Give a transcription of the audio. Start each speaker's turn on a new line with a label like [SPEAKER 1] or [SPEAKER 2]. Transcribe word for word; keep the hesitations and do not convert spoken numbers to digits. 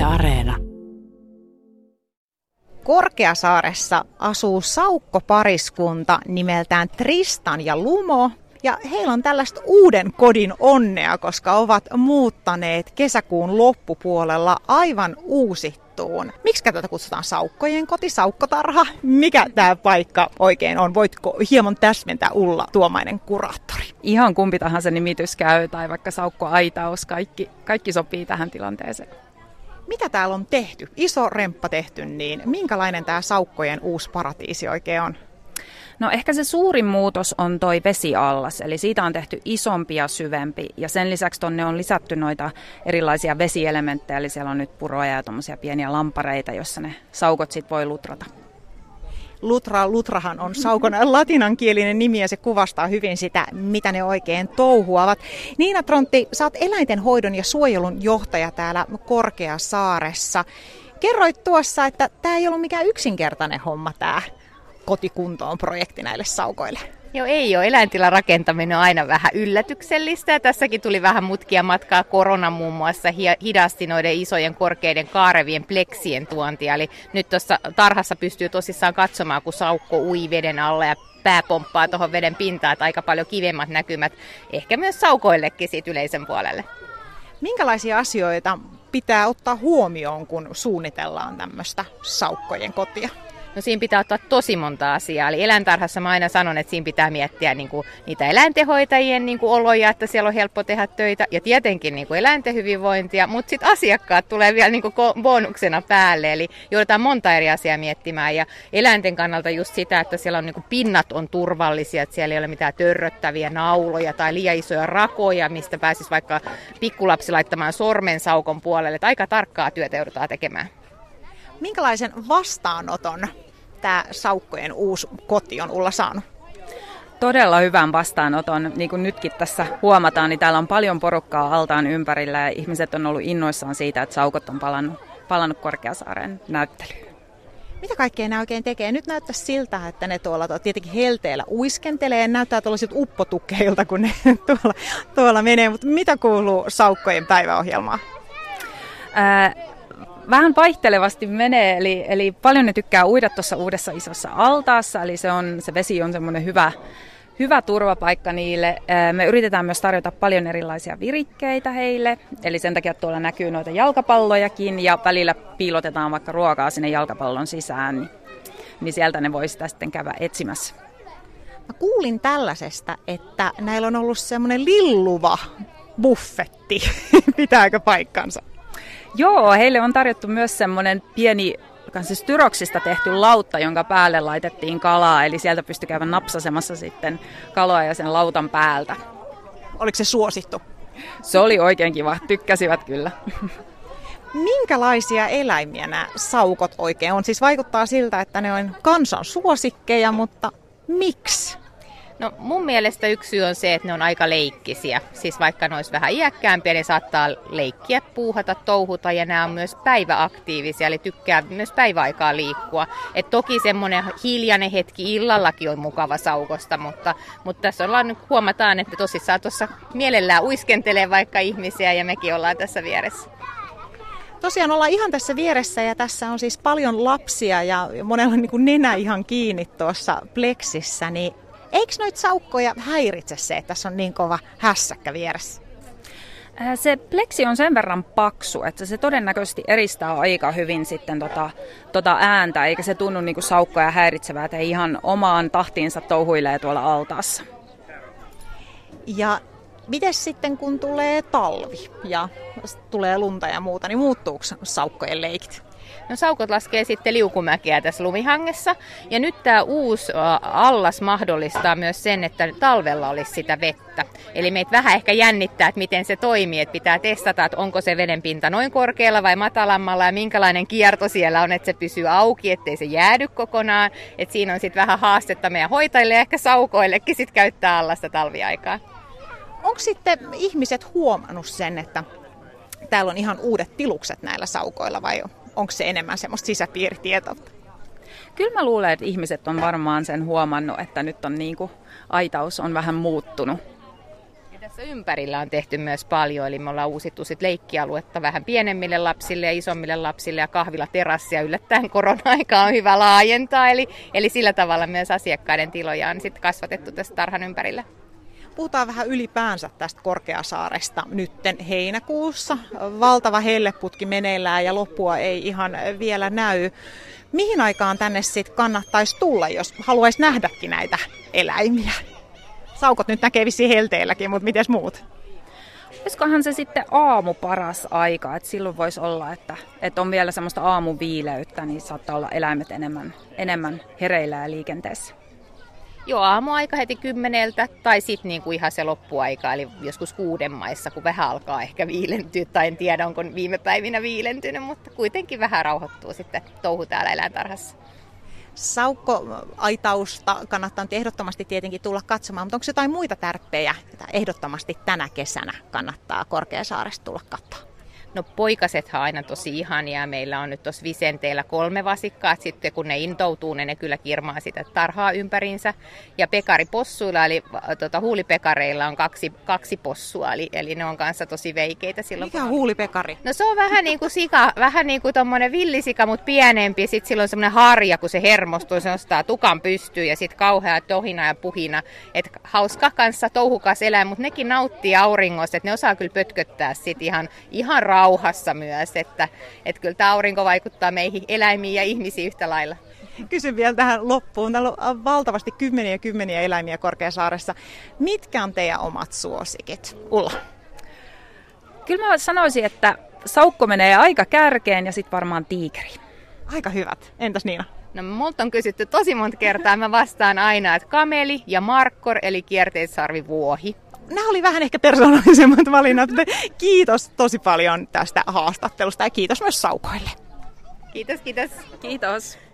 [SPEAKER 1] Areena.
[SPEAKER 2] Korkeasaaressa asuu saukkopariskunta nimeltään Tristan ja Lumo. Ja heillä on tällaista uuden kodin onnea, koska ovat muuttaneet kesäkuun loppupuolella aivan uusittuun. Miksi tätä kutsutaan saukkojen koti, saukkotarha? Mikä tämä paikka oikein on? Voitko hieman täsmentää, Ulla Tuomainen, kuraattori?
[SPEAKER 3] Ihan kumpi tahansa nimitys käy, tai vaikka saukkoaitaus, kaikki, kaikki sopii tähän tilanteeseen.
[SPEAKER 2] Mitä täällä on tehty? Iso remppa tehty, niin minkälainen tämä saukkojen uusi paratiisi oikein on?
[SPEAKER 3] No ehkä se suurin muutos on toi vesiallas, eli siitä on tehty isompi ja syvempi, ja sen lisäksi tonne on lisätty noita erilaisia vesielementtejä, eli siellä on nyt puroja ja tommosia pieniä lampareita, jossa ne saukot sit voi lutrata.
[SPEAKER 2] Lutra, lutrahan on saukon latinankielinen nimi ja se kuvastaa hyvin sitä, mitä ne oikein touhuavat. Niina Trontti, sä oot eläintenhoidon ja suojelun johtaja täällä Korkeasaaressa. Kerroit tuossa, että tämä ei ollut mikään yksinkertainen homma tämä kotikuntoon projekti näille saukoille.
[SPEAKER 4] Joo, ei ole. Eläintilan rakentaminen on aina vähän yllätyksellistä ja tässäkin tuli vähän mutkia matkaa. Korona muun muassa hidasti noiden isojen korkeiden kaarevien pleksien tuontia. Eli nyt tuossa tarhassa pystyy tosissaan katsomaan, kun saukko ui veden alla ja pää pomppaa tuohon veden pintaan, että aika paljon kivemmat näkymät, ehkä myös saukoillekin siitä yleisön puolelle.
[SPEAKER 2] Minkälaisia asioita pitää ottaa huomioon, kun suunnitellaan tämmöistä saukkojen kotia?
[SPEAKER 4] No siinä pitää ottaa tosi monta asiaa. Eli eläintarhassa mä aina sanon, että siinä pitää miettiä niin kuin niitä eläintenhoitajien niin kuin oloja, että siellä on helppo tehdä töitä. Ja tietenkin niin kuin eläinten hyvinvointia, mutta sitten asiakkaat tulee vielä niin kuin bonuksena päälle. Eli joudutaan monta eri asiaa miettimään. Ja eläinten kannalta just sitä, että siellä on niin kuin pinnat on turvallisia, että siellä ei ole mitään törröttäviä nauloja tai liian isoja rakoja, mistä pääsisi vaikka pikkulapsi laittamaan sormen saukon puolelle. Että aika tarkkaa työtä joudutaan tekemään.
[SPEAKER 2] Minkälaisen vastaanoton tämä saukkojen uusi koti on Ulla saanut?
[SPEAKER 3] Todella hyvän vastaanoton. Niin kuin nytkin tässä huomataan, niin täällä on paljon porukkaa altaan ympärillä ja ihmiset on ollut innoissaan siitä, että saukot on palannut, palannut Korkeasaaren näyttelyyn.
[SPEAKER 2] Mitä kaikkea nämä oikein tekee? Nyt näyttää siltä, että ne tuolla tietenkin helteellä uiskentelee. Näyttää tuollaisilta uppotukkeilta, kun ne tuolla, tuolla menee. Mutta mitä kuuluu saukkojen päiväohjelmaan?
[SPEAKER 3] Ää, Vähän vaihtelevasti menee, eli, eli paljon ne tykkää uida tuossa uudessa isossa altaassa, eli se, on, se vesi on semmoinen hyvä, hyvä turvapaikka niille. Me yritetään myös tarjota paljon erilaisia virikkeitä heille, eli sen takia tuolla näkyy noita jalkapallojakin, ja välillä piilotetaan vaikka ruokaa sinne jalkapallon sisään, niin, niin sieltä ne voi sitä sitten käydä etsimässä.
[SPEAKER 2] Mä kuulin tällaisesta, että näillä on ollut semmoinen lilluva buffetti. Pitääkö paikkansa?
[SPEAKER 3] Joo, heille on tarjottu myös semmoinen pieni kanssa styroksista tehty lautta, jonka päälle laitettiin kalaa, eli sieltä pystyi käydä napsasemassa sitten kaloa ja sen lautan päältä.
[SPEAKER 2] Oliko se suosittu?
[SPEAKER 3] Se oli oikein kiva, tykkäsivät kyllä.
[SPEAKER 2] Minkälaisia eläimiä nämä saukot oikein on? Siis vaikuttaa siltä, että ne on kansan suosikkeja, mutta miksi?
[SPEAKER 4] No mun mielestä yksi syy on se, että ne on aika leikkisiä. Siis vaikka ne olisi vähän iäkkäämpiä, ne saattaa leikkiä, puuhata, touhuta ja nämä on myös päiväaktiivisia, eli tykkää myös päiväaikaa liikkua. Et toki semmoinen hiljainen hetki illallakin on mukava saukosta, mutta, mutta tässä ollaan nyt huomataan, että tosissaan tuossa mielellään uiskentelee vaikka ihmisiä ja mekin ollaan tässä vieressä.
[SPEAKER 2] Tosiaan ollaan ihan tässä vieressä ja tässä on siis paljon lapsia ja monella niin kuin nenä ihan kiinni tuossa pleksissä, niin eikö noita saukkoja häiritse se, että tässä on niin kova hässäkkä vieressä?
[SPEAKER 3] Se pleksi on sen verran paksu, että se todennäköisesti eristää aika hyvin sitten tota, tota ääntä, eikä se tunnu niin kuin saukkoja häiritsevää, että ei ihan omaan tahtiinsa touhuilee tuolla altaassa.
[SPEAKER 2] Ja miten sitten kun tulee talvi ja tulee lunta ja muuta, niin muuttuuko saukkojen leikit?
[SPEAKER 4] No saukot laskee sitten liukumäkeä tässä lumihangessa ja nyt tämä uusi allas mahdollistaa myös sen, että talvella olisi sitä vettä. Eli meitä vähän ehkä jännittää, että miten se toimii, että pitää testata, että onko se vedenpinta noin korkealla vai matalammalla ja minkälainen kierto siellä on, että se pysyy auki, ettei se jäädy kokonaan. Että siinä on sitten vähän haastetta meidän hoitajille ja ehkä saukoillekin sit käyttää allasta talviaikaa.
[SPEAKER 2] Onko sitten ihmiset huomannut sen, että täällä on ihan uudet tilukset näillä saukoilla vai onko se enemmän semmoista sisäpiiritietoa?
[SPEAKER 3] Kyllä mä luulen, että ihmiset on varmaan sen huomannut, että nyt on niin kuin aitaus on vähän muuttunut.
[SPEAKER 4] Tässä ympärillä on tehty myös paljon, eli me ollaan uusittu sit leikkialuetta vähän pienemmille lapsille ja isommille lapsille ja kahvilaterassia yllättäen korona-aikaa on hyvä laajentaa, eli, eli sillä tavalla myös asiakkaiden tiloja on sit kasvatettu tässä tarhan ympärillä.
[SPEAKER 2] Puhutaan vähän ylipäänsä tästä Korkeasaaresta nytten heinäkuussa. Valtava helleputki meneillään ja loppua ei ihan vielä näy. Mihin aikaan tänne sitten kannattaisi tulla, jos haluaisi nähdäkin näitä eläimiä? Saukot nyt näkee vissiin helteelläkin, mutta mites muut?
[SPEAKER 3] Olisikohan se sitten aamu paras aika, että silloin voisi olla, että, että on vielä semmoista aamuviileyttä, niin saattaa olla eläimet enemmän, enemmän hereillä ja liikenteessä.
[SPEAKER 4] Joo, aamuaika heti kymmeneltä tai sitten niinku ihan se loppuaika, eli joskus kuuden maissa, kun vähän alkaa ehkä viilentyä, tai en tiedä onko viime päivinä viilentynyt, mutta kuitenkin vähän rauhoittuu sitten touhu täällä eläintarhassa.
[SPEAKER 2] Saukkoaitausta kannattaa nyt ehdottomasti tietenkin tulla katsomaan, mutta onko jotain muita tärppejä, joita ehdottomasti tänä kesänä kannattaa Korkeasaaresta tulla katsomaan?
[SPEAKER 4] No poikasethan on aina tosi ihania. Meillä on nyt tuossa Visenteellä kolme vasikkaa. Sitten kun ne intoutuu, ne, ne kyllä kirmaa sitä tarhaa ympäriinsä. Ja pekaripossuilla, eli tuota, huulipekareilla on kaksi, kaksi possua, eli, eli ne on kanssa tosi veikeitä silloin.
[SPEAKER 2] Mikä on huulipekari?
[SPEAKER 4] No se on vähän niin kuin sika, vähän niin kuin tommonen villisika, mutta pienempi. Sitten sillä on semmoinen harja, kun se hermostuu, se nostaa tukan pystyyn ja sitten kauhea tohina ja puhina. Et hauska kanssa, touhukas eläin, mutta nekin nauttii auringosta, että ne osaa kyllä pötköttää sit ihan, ihan rauhassa myös, että, että kyllä tämä aurinko vaikuttaa meihin eläimiin ja ihmisiin yhtä lailla.
[SPEAKER 2] Kysyn vielä tähän loppuun. Täällä on valtavasti kymmeniä ja kymmeniä eläimiä Korkeasaaressa. Mitkä on teidän omat suosikit? Ulla?
[SPEAKER 3] Kyllä mä sanoisin, että saukko menee aika kärkeen ja sitten varmaan tiikeri.
[SPEAKER 2] Aika hyvät. Entäs Niina?
[SPEAKER 4] No multa on kysytty tosi monta kertaa. Mä vastaan aina, että kameli ja markkor eli kierteissarvivuohi.
[SPEAKER 2] Nämä oli vähän ehkä persoonallisemmat valinnat. Kiitos tosi paljon tästä haastattelusta ja kiitos myös saukoille.
[SPEAKER 4] Kiitos, kiitos.
[SPEAKER 3] Kiitos.